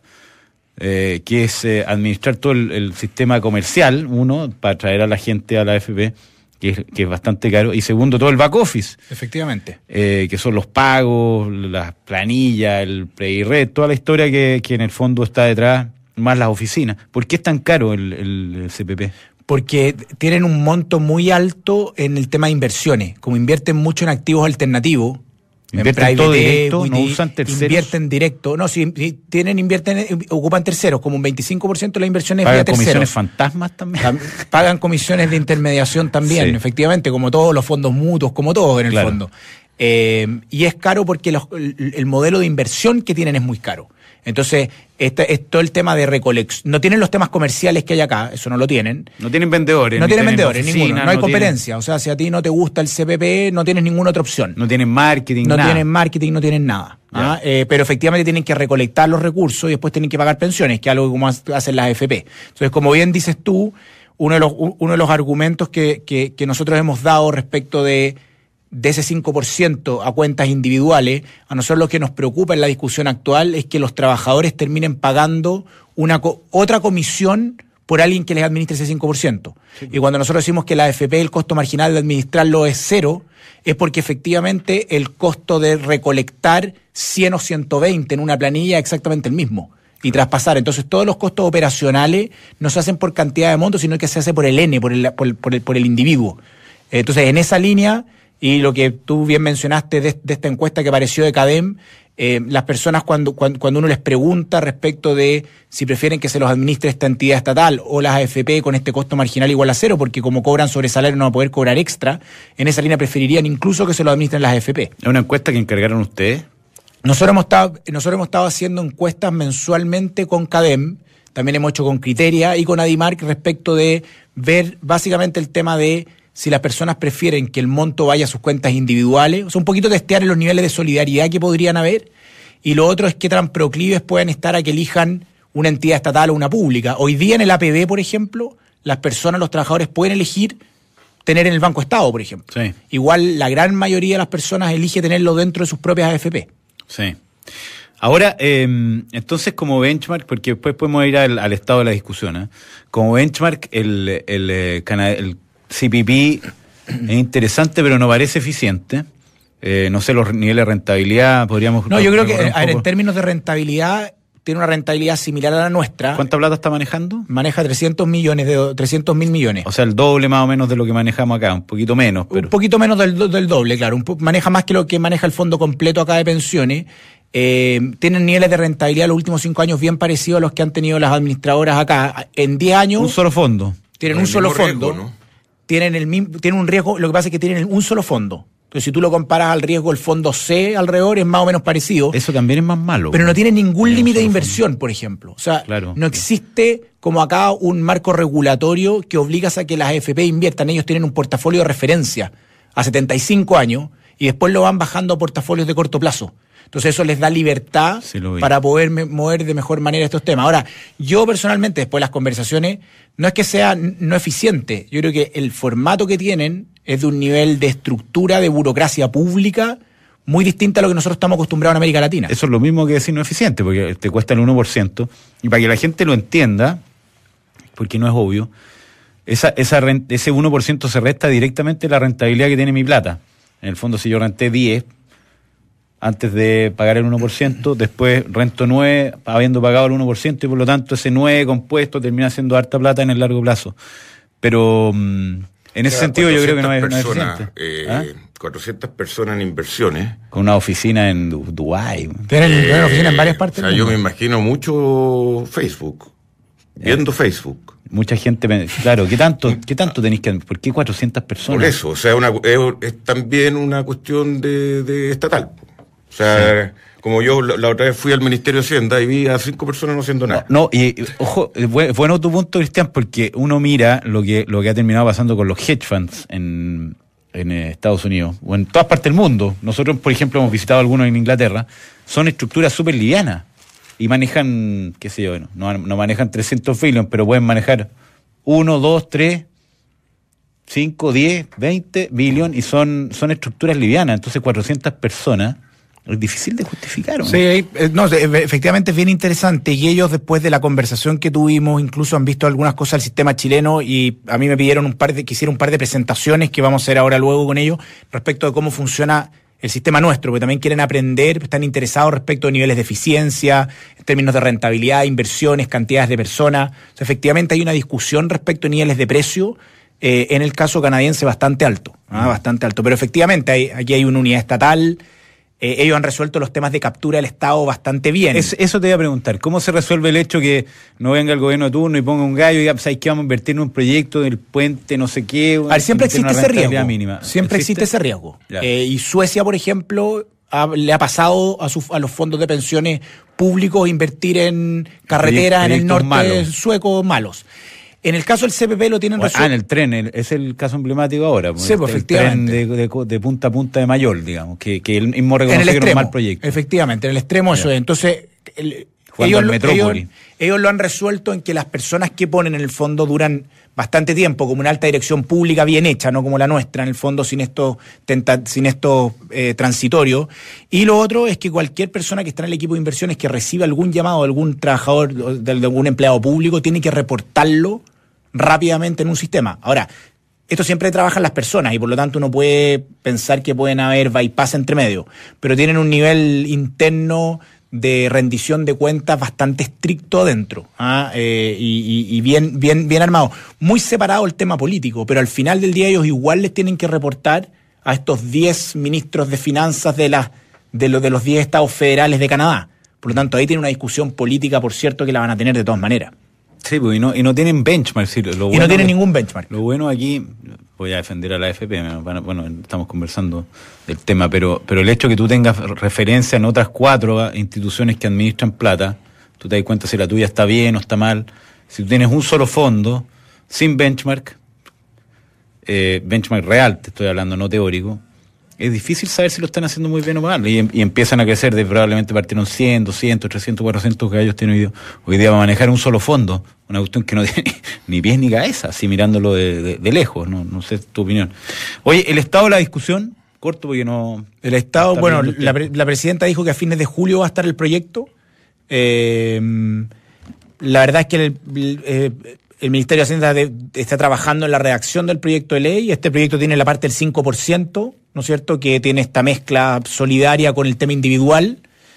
eh, que es eh, administrar todo el, el sistema comercial, uno, para traer a la gente a la A F P, que es, que es bastante caro, y segundo, todo el back office. Efectivamente. Eh, que son los pagos, las planillas, el pre-red, toda la historia que, que en el fondo está detrás, más las oficinas. ¿Por qué es tan caro el, el, el C P P? Porque tienen un monto muy alto en el tema de inversiones. Como invierten mucho en activos alternativos, invierten en todo private directo, no equity, usan terceros. Invierten directo. No, si, si tienen, invierten, ocupan terceros, como un veinticinco por ciento de la inversión es ¿Pagan vía terceros. comisiones fantasmas también? Tam- Pagan comisiones de intermediación también, Sí. efectivamente, como todos los fondos mutuos, como todos en el Claro. fondo. Eh, y es caro porque los- el, el modelo de inversión que tienen es muy caro. Entonces, este, es todo el tema de recolección. No tienen los temas comerciales que hay acá, eso no lo tienen. No tienen vendedores. No ni tienen tienen vendedores, oficinas, ninguno. No hay tienen- competencia. O sea, si a ti no te gusta el C P P, no tienes ninguna otra opción. No tienen marketing, No nada. tienen marketing, no tienen nada. ¿ah? Eh, pero efectivamente tienen que recolectar los recursos y después tienen que pagar pensiones, que es algo como hacen las A F P. Entonces, como bien dices tú, uno de los, uno de los argumentos que, que, que nosotros hemos dado respecto de, de ese cinco por ciento a cuentas individuales, a nosotros lo que nos preocupa en la discusión actual es que los trabajadores terminen pagando una co- otra comisión por alguien que les administre ese cinco por ciento. Sí. Y cuando nosotros decimos que la A F P, el costo marginal de administrarlo es cero, es porque efectivamente el costo de recolectar cien o ciento veinte en una planilla es exactamente el mismo y traspasar. Entonces todos los costos operacionales no se hacen por cantidad de montos, sino que se hace por el N, por el, por el, por el, por el individuo. Entonces en esa línea, y lo que tú bien mencionaste de, de esta encuesta que apareció de CADEM, eh, las personas cuando, cuando, cuando uno les pregunta respecto de si prefieren que se los administre esta entidad estatal o las A F P con este costo marginal igual a cero, porque como cobran sobre salario no van a poder cobrar extra, en esa línea preferirían incluso que se lo administren las A F P. ¿Es una encuesta que encargaron ustedes? Nosotros hemos estado, nosotros hemos estado haciendo encuestas mensualmente con CADEM, también hemos hecho con Criteria y con Adimark respecto de ver básicamente el tema de si las personas prefieren que el monto vaya a sus cuentas individuales, o sea, un poquito testear en los niveles de solidaridad que podrían haber, y lo otro es qué tan proclives pueden estar a que elijan una entidad estatal o una pública. Hoy día en el A P B, por ejemplo, las personas, los trabajadores pueden elegir tener en el Banco Estado, por ejemplo. Sí. Igual la gran mayoría de las personas elige tenerlo dentro de sus propias A F P. Sí. Ahora, eh, entonces como benchmark, porque después podemos ir al, al estado de la discusión, ¿eh? Como benchmark, el, el, el, el C P P es interesante, pero no parece eficiente. Eh, no sé, los niveles de rentabilidad, podríamos... No, yo creo que, un a ver, en poco. términos de rentabilidad, tiene una rentabilidad similar a la nuestra. ¿Cuánta plata está manejando? Maneja trescientos millones, de trescientos mil millones. O sea, el doble más o menos de lo que manejamos acá, un poquito menos. Pero... Un poquito menos del, do- del doble, claro. Un po- maneja más que lo que maneja el fondo completo acá de pensiones. Eh, tienen niveles de rentabilidad los últimos cinco años bien parecidos a los que han tenido las administradoras acá. En diez años... Un solo fondo. Tienen Con un el solo mismo fondo. riesgo, ¿no? Tienen el mismo, tienen un riesgo, lo que pasa es que tienen un solo fondo. Entonces, si tú lo comparas al riesgo del fondo C alrededor, es más o menos parecido. Eso también es más malo. Pero no tiene ningún Tiene un límite de solo inversión, fondo. por ejemplo. O sea, Claro. no existe como acá un marco regulatorio que obliga a que las A F P inviertan. Ellos tienen un portafolio de referencia a setenta y cinco años y después lo van bajando a portafolios de corto plazo. Entonces eso les da libertad Sí, lo vi. para poder me- mover de mejor manera estos temas. Ahora, yo personalmente, después de las conversaciones, no es que sea n- no eficiente. Yo creo que el formato que tienen es de un nivel de estructura de burocracia pública muy distinta a lo que nosotros estamos acostumbrados en América Latina. Eso es lo mismo que decir no eficiente, porque te cuesta el uno por ciento. Y para que la gente lo entienda, porque no es obvio, esa, esa rent- ese uno por ciento se resta directamente de la rentabilidad que tiene mi plata. En el fondo, si yo renté diez antes de pagar el uno por ciento, después rento nueve habiendo pagado el uno por ciento y por lo tanto ese nueve compuesto termina siendo harta plata en el largo plazo. Pero mm, en ese O sea, sentido yo creo que no es, no es personas, eficiente. eh, ¿Ah? cuatrocientas personas en inversiones. Con una oficina en Du- Dubái. Tienen, tienen Eh, oficina en varias partes O sea, del yo me mundo. imagino mucho Facebook viendo eh. Facebook. Mucha gente, claro, ¿qué tanto, qué tanto tenéis que, por qué cuatrocientas personas? Por eso, o sea, una, es, es también una cuestión de, de estatal. O sea, sí. Como yo la, la otra vez fui al Ministerio de Hacienda y vi a cinco personas no haciendo nada. No, no y ojo, es bueno tu punto, Cristian, porque uno mira lo que, lo que ha terminado pasando con los hedge funds en, en Estados Unidos, o en todas partes del mundo. Nosotros, por ejemplo, hemos visitado algunos en Inglaterra, son estructuras súper livianas. Y manejan, qué sé yo, no, no manejan trescientos billones, pero pueden manejar uno, dos, tres, cinco, diez, veinte billones y son, son estructuras livianas. Entonces cuatrocientas personas es difícil de justificar, ¿no? Sí, no, efectivamente es bien interesante y ellos después de la conversación que tuvimos incluso han visto algunas cosas del sistema chileno y a mí me pidieron un par de, que hiciera un par de presentaciones que vamos a hacer ahora luego con ellos respecto de cómo funciona el sistema nuestro, porque también quieren aprender, están interesados respecto de niveles de eficiencia, en términos de rentabilidad, inversiones, cantidades de personas. O sea, efectivamente hay una discusión respecto de niveles de precio, eh, en el caso canadiense bastante alto, ¿ah? bastante alto. Pero efectivamente hay, aquí hay una unidad estatal, eh, ellos han resuelto los temas de captura del Estado bastante bien. Es, eso te iba a preguntar, ¿cómo se resuelve el hecho que no venga el gobierno de turno y ponga un gallo y diga, ¿sabes qué? Vamos a invertir en un proyecto del puente, no sé qué? A ver, siempre existe ese riesgo. Mínima. Siempre ¿Existe? existe ese riesgo. Eh, y Suecia, por ejemplo, ha, le ha pasado a, su, a los fondos de pensiones públicos invertir en carreteras en el norte malos. sueco malos. En el caso del C P P lo tienen resuelto. Ah, en el tren, el, es el caso emblemático ahora. Sí, pues, el efectivamente. tren de, de, de punta a punta de Mayol, digamos, que, que el mismo reconoce que era un mal proyecto. Efectivamente, en el extremo eso es. Entonces, el, ellos, lo, ellos, ellos lo han resuelto en que las personas que ponen en el fondo duran bastante tiempo, como una alta dirección pública bien hecha, no como la nuestra, en el fondo sin estos tenta, sin estos eh, transitorios. Y lo otro es que cualquier persona que está en el equipo de inversiones que reciba algún llamado de algún trabajador, de, de algún empleado público, tiene que reportarlo rápidamente en un sistema. Ahora, esto siempre trabajan las personas y por lo tanto uno puede pensar que pueden haber bypass entre medio, pero tienen un nivel interno de rendición de cuentas bastante estricto adentro, ¿ah? eh, y, y bien, bien, bien armado. Muy separado el tema político, pero al final del día ellos igual les tienen que reportar a estos diez ministros de finanzas de, la, de, lo, de los diez estados federales de Canadá. Por lo tanto, ahí tiene una discusión política, por cierto, que la van a tener de todas maneras. Sí, pues, y, no, y no tienen benchmark. Sí, lo y bueno no tienen que, ningún benchmark. Lo bueno aquí, voy a defender a la A F P, bueno, estamos conversando del tema, pero, pero el hecho de que tú tengas referencia en otras cuatro instituciones que administran plata, tú te das cuenta si la tuya está bien o está mal. Si tú tienes un solo fondo, sin benchmark, eh, benchmark real, te estoy hablando, no teórico, es difícil saber si lo están haciendo muy bien o mal. Y, y empiezan a crecer, de probablemente partieron cien, doscientos, trescientos, cuatrocientos que ellos tienen hoy, hoy día va a manejar un solo fondo. Una cuestión que no tiene ni pies ni cabeza, así mirándolo de, de, de lejos. No, no sé tu opinión. Oye, el estado de la discusión, corto porque no... El estado, bueno, la, la presidenta dijo que a fines de julio va a estar el proyecto. Eh, la verdad es que el... el eh, El Ministerio de Hacienda de, está trabajando en la redacción del proyecto de ley. Este proyecto tiene la parte del cinco por ciento, ¿no es cierto?, que tiene esta mezcla solidaria con el tema individual.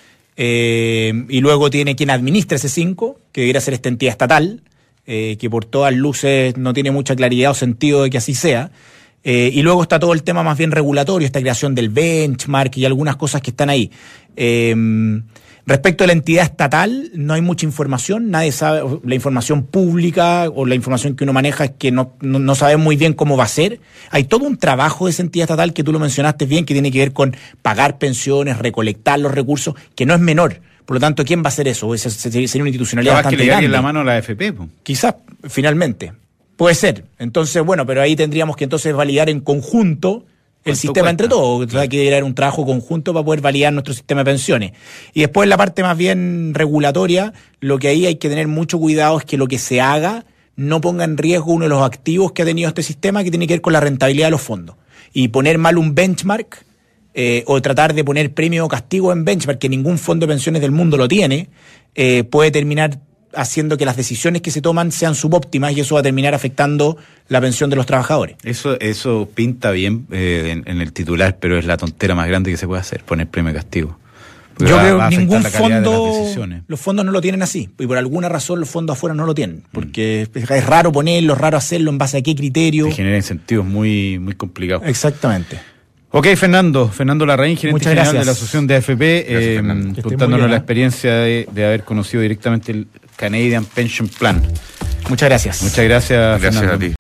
Eh, y luego tiene quien administra ese cinco, que debería ser esta entidad estatal, eh, que por todas luces no tiene mucha claridad o sentido de que así sea. Eh, y luego está todo el tema más bien regulatorio, esta creación del benchmark y algunas cosas que están ahí. Eh, Respecto a la entidad estatal, no hay mucha información, nadie sabe, la información pública o la información que uno maneja es que no, no, no sabe muy bien cómo va a ser. Hay todo un trabajo de esa entidad estatal que tú lo mencionaste bien, que tiene que ver con pagar pensiones, recolectar los recursos, que no es menor. Por lo tanto, ¿quién va a hacer eso? Sería una institucionalidad Capaz bastante que le grande. en la mano a la A F P. Po. Quizás, finalmente. Puede ser. Entonces, bueno, pero ahí tendríamos que entonces validar en conjunto el sistema cuesta? Entre todos, claro. Hay que generar un trabajo conjunto para poder validar nuestro sistema de pensiones. Y después la parte más bien regulatoria, lo que ahí hay que tener mucho cuidado es que lo que se haga no ponga en riesgo uno de los activos que ha tenido este sistema, que tiene que ver con la rentabilidad de los fondos. Y poner mal un benchmark, eh, o tratar de poner premio o castigo en benchmark, que ningún fondo de pensiones del mundo lo tiene, eh, puede terminar haciendo que las decisiones que se toman sean subóptimas y eso va a terminar afectando la pensión de los trabajadores. Eso eso pinta bien eh, en, en el titular, pero es la tontera más grande que se puede hacer, poner premio y castigo. Porque Yo va, creo va que ningún fondo, de los fondos no lo tienen así, y por alguna razón los fondos afuera no lo tienen, porque mm. es, es raro ponerlo, es raro hacerlo, en base a qué criterio. Se genera incentivos muy, muy complicados. Exactamente. Ok, Fernando, Fernando Larraín, gerente general de la Asociación de A F P, Gracias, eh, contándonos la experiencia de, de haber conocido directamente el Canadian Pension Plan. Muchas gracias. Muchas gracias, Gracias Fernando. a ti.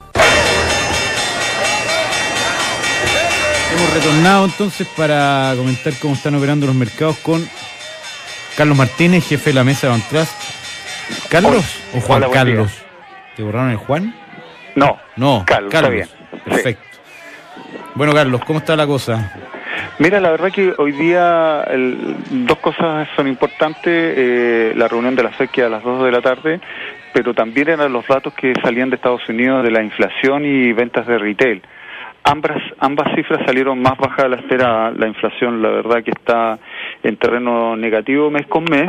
Hemos retornado entonces para comentar cómo están operando los mercados con Carlos Martínez, jefe de la mesa de Bantrust. ¿Carlos o Juan Hola, buen Carlos? día. ¿Te borraron el Juan? No, No, Carlos, está bien. Perfecto. Bueno, Carlos, ¿cómo está la cosa? Mira, la verdad que hoy día el, dos cosas son importantes. Eh, la reunión de la F E D que a las dos de la tarde, pero también eran los datos que salían de Estados Unidos de la inflación y ventas de retail. Ambas, ambas cifras salieron más bajas de la espera. La inflación, la verdad que está en terreno negativo mes con mes,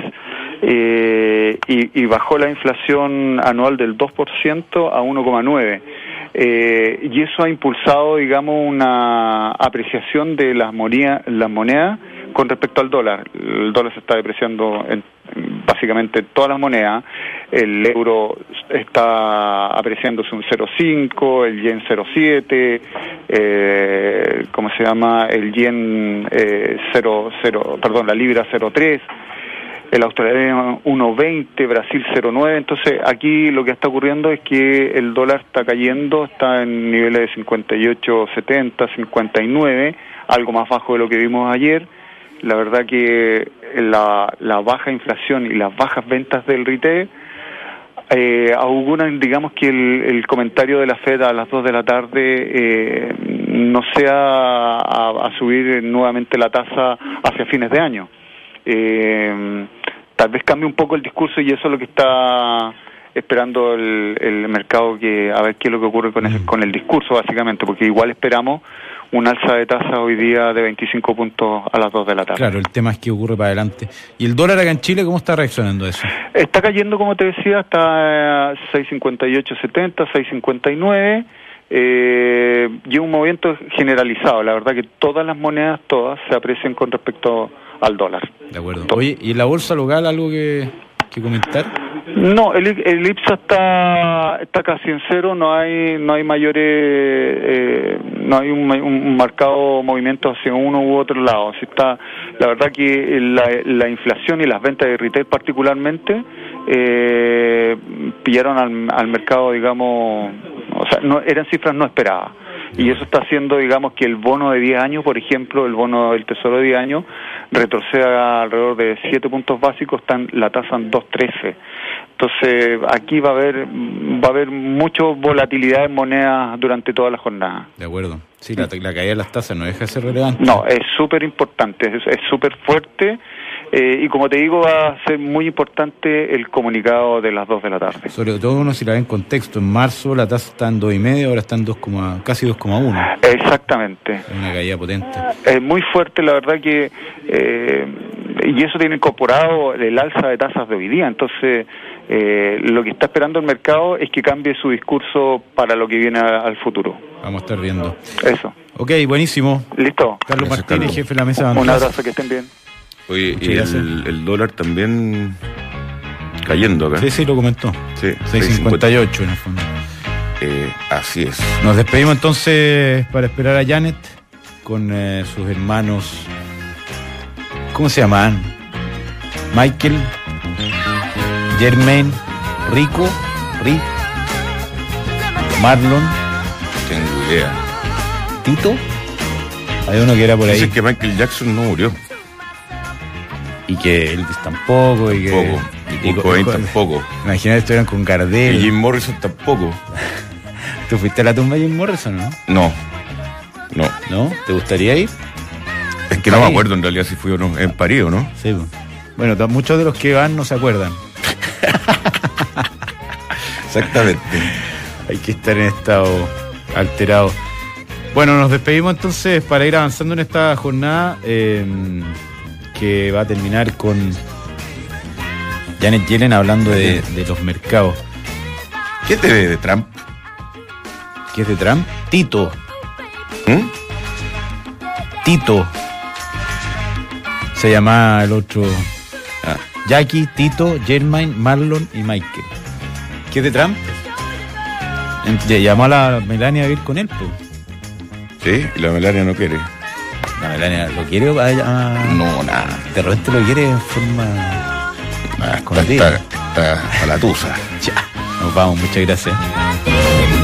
eh, y, y bajó la inflación anual del dos por ciento a uno coma nueve por ciento. Eh, y eso ha impulsado, digamos, una apreciación de las monedas, las monedas con respecto al dólar. El dólar se está depreciando en básicamente todas las monedas. El euro está apreciándose un cero coma cinco, el yen cero coma siete, eh, ¿cómo se llama? El yen eh, cero, cero, perdón, la libra cero coma tres. El australiano uno coma veinte, Brasil cero coma nueve. Entonces aquí lo que está ocurriendo es que el dólar está cayendo, está en niveles de cincuenta y ocho setenta, cincuenta y nueve, algo más bajo de lo que vimos ayer. La verdad que la, la baja inflación y las bajas ventas del retail eh, auguran, digamos, que el, el comentario de la F E D a las dos de la tarde eh, no sea a, a subir nuevamente la tasa hacia fines de año. Eh, tal vez cambie un poco el discurso y eso es lo que está esperando el, el mercado, que a ver qué es lo que ocurre con el, con el discurso, básicamente, porque igual esperamos un alza de tasa hoy día de veinticinco puntos a las dos de la tarde. Claro, el tema es que ocurre para adelante. ¿Y el dólar acá en Chile cómo está reaccionando a eso? Está cayendo, como te decía, está a seis cincuenta y ocho setenta, seis cincuenta y nueve, eh, y un movimiento generalizado. La verdad que todas las monedas, todas, se aprecian con respecto al dólar. De acuerdo. Oye, ¿y en la bolsa local algo que, que comentar? No, el, el I P S A está está casi en cero, no hay no hay mayores, eh, no hay un, un marcado movimiento hacia uno u otro lado. Así está, la verdad que la, la inflación y las ventas de retail particularmente eh, pillaron al, al mercado, digamos, o sea, no eran cifras no esperadas. Y eso está haciendo, digamos, que el bono de diez años, por ejemplo, el bono del Tesoro de diez años, retroceda alrededor de siete puntos básicos, están la tasa en dos coma trece. Entonces, aquí va a haber va a haber mucha volatilidad en monedas durante toda la jornada. De acuerdo. Sí, la, la caída de las tasas no deja de ser relevante. No, es súper importante, es súper fuerte. Eh, y como te digo, va a ser muy importante el comunicado de las dos de la tarde. Sobre todo uno si la ve en contexto, en marzo la tasa está en dos y medio, ahora está en dos, casi dos coma uno. Exactamente. Es una caída potente. Es muy fuerte, la verdad que, eh, y eso tiene incorporado el alza de tasas de hoy día. Entonces, eh, lo que está esperando el mercado es que cambie su discurso para lo que viene a, al futuro. Vamos a estar viendo. Eso. Ok, buenísimo. ¿Listo? Carlos Gracias, Martínez, Carlos. jefe de la mesa de Un Bantrust. abrazo, que estén bien. Oye, y Muchas el, el dólar también cayendo acá. Sí, sí, lo comentó. Sí, seis cincuenta y ocho en el fondo. Eh, así es. Nos despedimos entonces para esperar a Janet con eh, sus hermanos. ¿Cómo se llaman? Michael, Jermaine, Rico, Rick, Marlon, Tengo idea. Tito. Hay uno que era por ahí. Dicen que Michael Jackson no murió. Y que Elvis tampoco. Y que, Tampoco. Y Kurt Cobain tampoco. Imagínate, estuvieran con Y Gardel. Jim Morrison tampoco. ¿Tú fuiste a la tumba de Jim Morrison, no? No. No. ¿No? ¿Te gustaría ir? Es que no me París. acuerdo en realidad si fui o no. En París, ¿o no? Sí. Pues. Bueno, t- muchos de los que van no se acuerdan. Exactamente. Hay que estar en estado alterado. Bueno, nos despedimos entonces para ir avanzando en esta jornada eh, que va a terminar con Janet Yellen hablando de, de los mercados. ¿Qué te ve de Trump? ¿Qué es de Trump? Tito. ¿Mm? Tito. Se llama el otro. Ah, Jackie, Tito, Jermaine, Marlon y Michael. ¿Qué es de Trump? En- ya llamó a la Melania a vivir con él, pues. sí, y la Melania no quiere. La Melania lo quiere a, a- No, nada. de repente lo quiere en forma Nada, está, escondida. está, vuelta a la tusa. Ya, nos vamos, muchas gracias.